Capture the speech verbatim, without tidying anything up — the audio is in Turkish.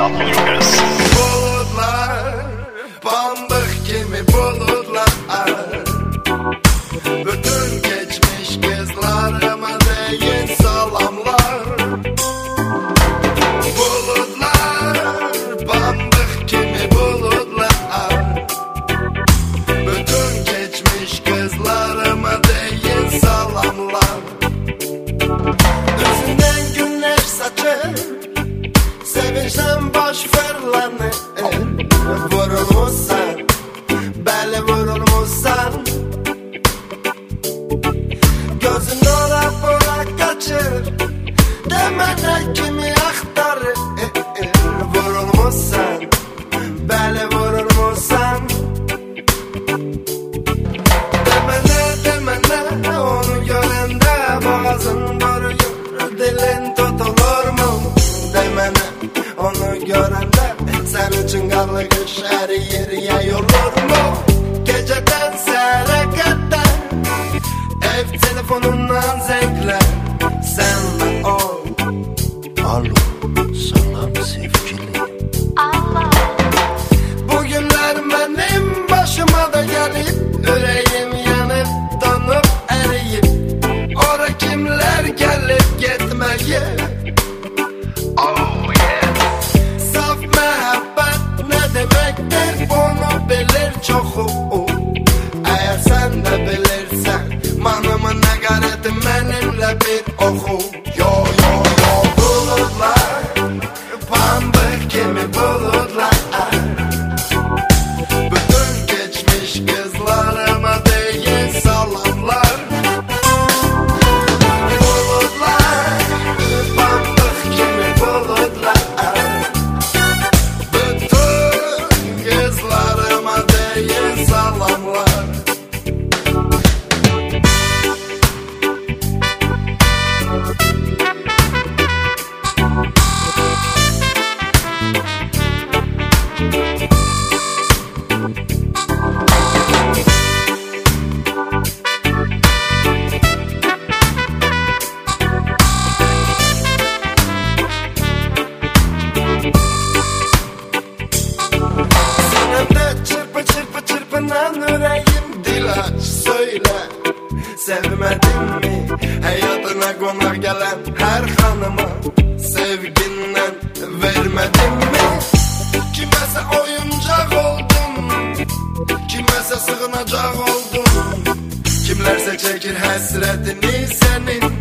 cevap verebiliriz. Bulutlar, pambık gibi bulutlar, bütün geçmiş kızlarıma deyin salamlar. Bulutlar, pambık gibi bulutlar, bütün geçmiş kızlarıma deyin salamlar. Özünden güneş saçır, sevinçten baş fırlanır. Vurulmuşsan, belli vurulmuşsan, gözün ora bura kaçır, demene kimi aktarır. Vurulmuşsan, belli vurulmuşsan, demene demene onu görende boğazın duruyor, dilin tutulur mu? Demene onu görende sen için karlı kış her yere yorulur mu? Geceden sehre kadar ev telefonundan zevkler senle ol. Alo, salam sevgilim. Bugünler benim başıma da gelip, yüreğim yanıp donup eriyip, ora kimler gelip gitmeye. Oh yeah. Saf mehabbet ne demektir onu bilir çoxu. Eğer sen de bilirsen manımın nagaretim benimle bir oku. Yo yo yo bulutlar, pambık gibi bulutlar, bütün geçmiş kızlarıma deyin salamlar. Bulutlar, pambık gibi bulutlar, bütün kızlarıma deyin salamlar. Sinemde çırpı çırpı çırpınan yüreğim, dil aç söyle, sevmedin mi? Hayatına konak gelen her hanıma sevginden vermedin mi? Kimese oyuncak oldun, kimese sığınacak oldun, kimlerse çekir hasretini senin.